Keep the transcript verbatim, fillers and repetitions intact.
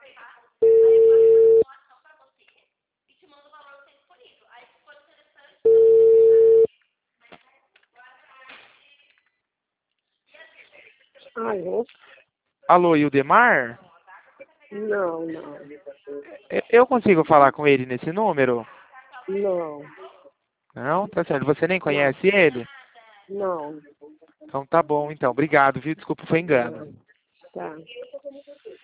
Alô? Alô, Ildemar? Não, não. Eu eu consigo falar com ele nesse número? Não, Não? Tá certo. Você nem não, conhece ele? não. Então tá bom, então. Obrigado, viu? Desculpa, foi engano. Não. Tá.